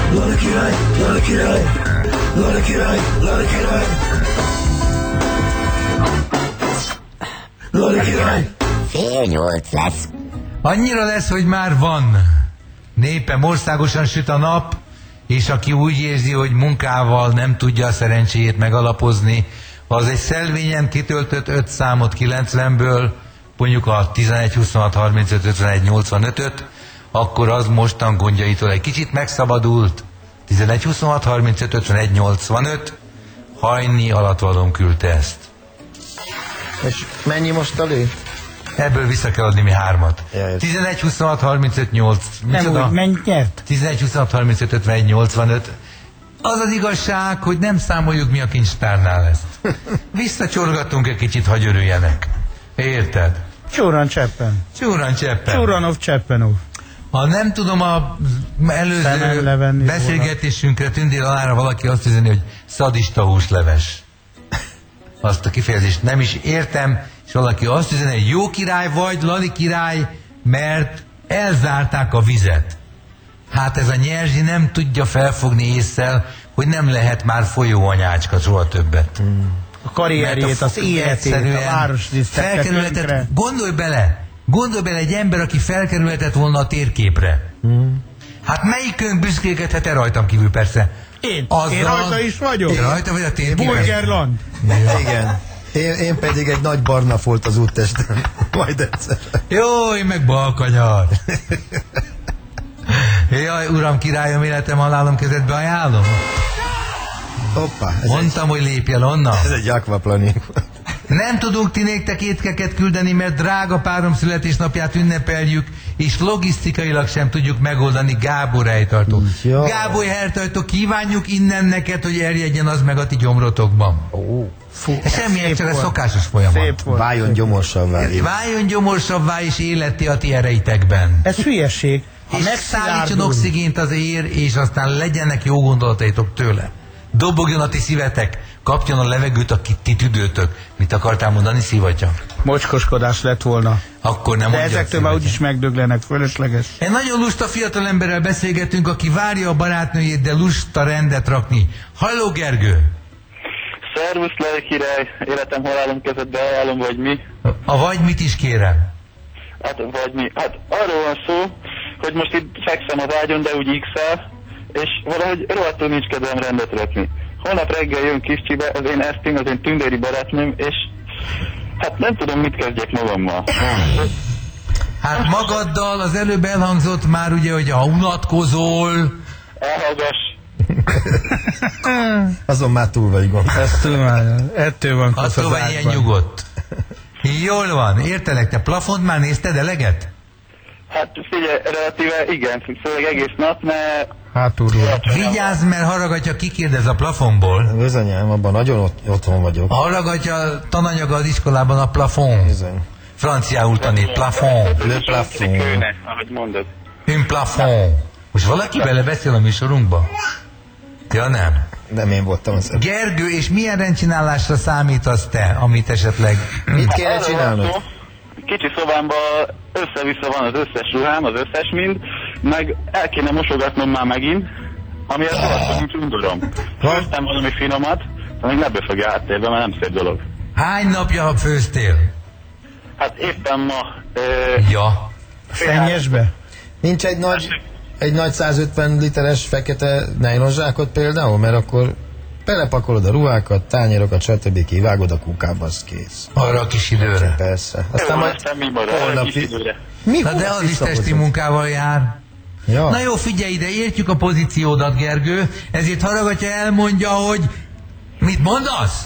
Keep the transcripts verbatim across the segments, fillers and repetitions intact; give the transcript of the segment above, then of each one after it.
Lala király, Lala király, Lala király, Lala király, Lala király. Fél nyolc lesz. Annyira lesz, hogy már van. Népem, országosan süt a nap, és aki úgy érzi, hogy munkával nem tudja a szerencséjét megalapozni, az egy szelvényen kitöltött öt számot kilencvenből, mondjuk a tizenegy, huszonhat, harmincöt, ötvenegy, nyolcvanötöt, akkor az mostan gondjaitól egy kicsit megszabadult. tizenegy, huszonhat, harmincöt, ötvenegy, nyolcvanöt, Hajni Alatvalon küldte ezt. És mennyi most a lé? Ebből vissza kell adni mi hármat. Ja, tizenegy, huszonhat, harmincöt, nyolc. Nem úgy, mennyit nyert? tizenegy, huszonhat, harmincöt, ötvenegy, nyolcvanöt. Az az igazság, hogy nem számoljuk mi a kincstárnál ezt. Visszacsorgatunk egy kicsit, hagy örüljenek. Érted? Csúran Cseppen. Csúran Cseppen. Csúranov Cseppenov. Ha nem tudom, a előző beszélgetésünkre Tündér alára valaki azt üzeni, hogy szadista húsleves. Azt a kifejezést nem is értem, és valaki azt üzeni, hogy jó király vagy, Lali király, mert elzárták a vizet. Hát ez a Nyerzsi nem tudja felfogni ésszel, hogy nem lehet már folyóanyácska soha többet. Hmm. A karrierjét, az életét, a városlisztet. Gondolj bele, gondolj bele egy ember, aki felkerülhetett volna a térképre. Hmm. Hát melyikünk büszkélkedhet-e rajtam kívül persze? Én, Azzal, én rajta is vagyok. Én rajta vagy a térképen? Burgerland. Igen. Én, én pedig egy nagy barna folt az úttesten. Majd egyszer. Jó, én meg balkanyar. Jaj, uram, királyom, életem, halálom kezedbe ajánlom. Hoppá. Mondtam, egy... hogy lépj el onnan. Ez egy akvaplaning. Nem tudunk ti néktek étkeket küldeni, mert drága párom születésnapját ünnepeljük, és logisztikailag sem tudjuk megoldani, Gábor helytartó. Ja. Gábor helytartó, kívánjuk innen neked, hogy erjedjen az meg a ti gyomrotokban. Ó. Fú, semmilyen, csak a szokásos folyamat. Váljon gyomorsabbá. Váljon gyomorsabbá és életi a ti ereitekben. Ez hülyeség. És szállítson oxigént az ér, és aztán legyenek jó gondolataitok tőle. Dobogjon a ti szívetek, kapjon a levegőt a ti tüdőtök. Mit akartál mondani, szivatya? Mocskoskodás lett volna. Akkor nem. De ezektől már úgyis megdöglenek, fölösleges. Egy nagyon lusta fiatalemberrel beszélgetünk, aki várja a barátnőjét, de lusta rendet rakni. Halló, Gergő! Szervusz, Lali király, életem, halálom kezedbe ajánlom, vagy mi? A vagy mit is kérem? Hát, vagy mi? Hát arról van szó, hogy most itt fekszem az ágyon, de úgy x-el, és valahogy rohadtul nincs kedvem rendet rakni. Holnap reggel jön Kiscsibe, az én Eszting, az én tündéri barátnőm, és hát nem tudom, mit kezdjek magammal. Hát magaddal az előbb elhangzott már ugye, hogy ha unatkozol... Elhallgass. Azon már túl vagy gond. Ettől már, ettől van kosz attól van ilyen nyugodt. Jól van, értelek, te plafont már nézted eleget? Hát figyelj, relatíve igen, főleg egész nap, mert... Hátulról. Vigyázz, mert Haragatya kikérdez a plafonból. Bizonyám, abban nagyon ott, otthon vagyok. Haragatya tananyaga az iskolában a plafon. Bizony. Franciául tanít, plafon. Le plafon. Kőne, ahogy mondod. Un plafon. Most valaki bele beszél a műsorunkba? Ja, nem. Nem én voltam az. Gergő, és milyen rendcsinálásra számítasz te, amit esetleg... Mit kéne csinálnod? Kicsi szobámban össze-vissza van az összes ruhám, az összes mind, meg el kéne mosogatnom már megint, ami az alatt nincs undorom. Főztem valami finomat, amíg ne befogja háttérbe, mert nem szép dolog. Hány napja főztél? Hát éppen ma... Ö, ja. Szennyesbe? Nincs egy nagy, egy nagy százötven literes fekete nejlonzsákot például, mert akkor belepakolod a ruhákat, tányérokat, stb. Kivágod a kukába, az kész. Arra a kis időre. Persze. Aztán jó, majd aztán mi marad, holnap kis időre. Mi Na de az is testi munkával jár. Ja. Na jó, figyelj ide, értjük a pozíciódat, Gergő, ezért Haragatya elmondja, hogy... Mit mondasz?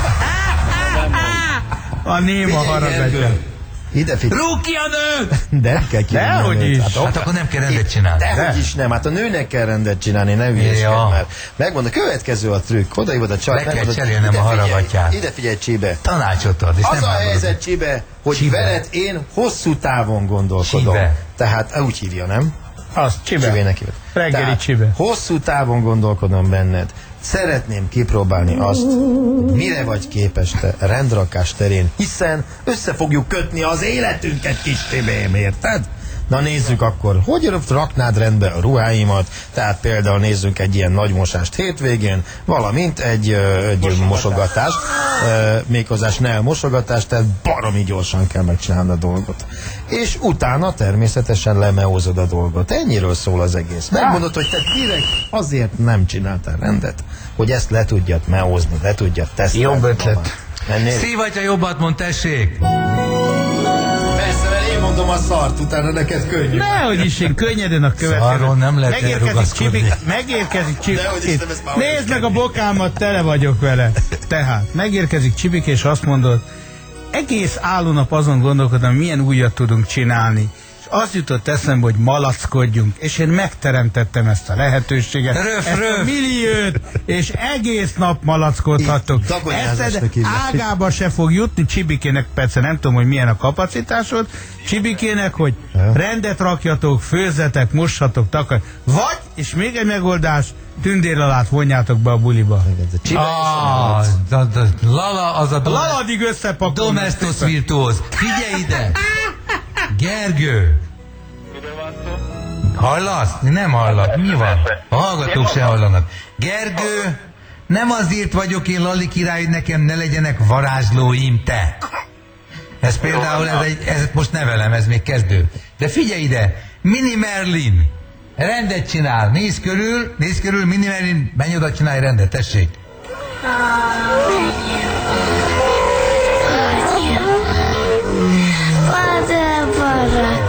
A néma Haragatya. Ide figyelj. Rúg ki a nőt! De nem kell kívánni. Dehogy is. Hát, Hát akkor nem kell rendet csinálni. Dehogy is nem, hát a nőnek kell rendet csinálni, ne ügyeskedj Ja. már. Megmondom, a következő a trükk, odaívod a csajt. Le kell megmondod, cserélnem ide a figyelj, Haragatyát. Ide figyelj, Csibe. Tanácsot ad, és Az nem a háborod. helyzet, Csibe, hogy Csibe. veled én hosszú távon gondolkodom. Csibe. Tehát úgy hívja, nem? Az, Csibe. Csibének hívja. Reggeli Tehát Csibe. hosszú távon gondolkodom benned. Szeretném kipróbálni azt, hogy mire vagy képes te rendrakás terén, hiszen össze fogjuk kötni az életünket, kis Csibém, érted? Na nézzük akkor, hogy raknád rendbe a ruháimat, tehát például nézzünk egy ilyen nagy mosást hétvégén, valamint egy, egy mosogatás. mosogatást, méghozzá ne mosogatást, tehát baromi gyorsan kell megcsinálni a dolgot. És utána természetesen lemeózod a dolgot. Ennyiről szól az egész. Megmondod, hogy te direkt azért nem csináltál rendet, hogy ezt le tudjad meózni, le tudjad tesztelni. Jobb ötlet. Szívatja jobbat mond, tessék! Persze, mert én mondom a szart, utána neked könnyű. Nehogy is, én könnyedén a következő. Szarról nem lehet Megérkezik Csibik, megérkezik Csibik. Nézd meg a bokámat, tele vagyok vele. Tehát, megérkezik Csibik, és azt mondod, egész állónap azon gondolkodom, milyen újat tudunk csinálni. És az jutott eszembe, hogy malackodjunk, és én megteremtettem ezt a lehetőséget, röf, ezt röf. a milliót, és egész nap malackodhatok. Eszed ágába se fog jutni Csibikének, persze nem tudom, hogy milyen a kapacitásod, Csibikének, hogy rendet rakjatok, főzzetek, mossatok, takar. Vagy, és még egy megoldás, tündérlalát vonjátok be a buliba. Ah, da, da, Lala az a dome, Laladig összepakolni. domestos virtuóz. Figyelj ide! Gergő! Hallasz? Nem hallak. Mi van? A hallgatók se hallanak. Gergő, nem azért vagyok én Lali király, hogy nekem ne legyenek varázslóim, te. Ez például, ez egy, ez most nevelem, ez még kezdő. De figyelj ide, Mini Merlin rendet csinál. Nézz körül, nézz körül, Mini Merlin, menj oda, csinálj rendet, tessék. Father,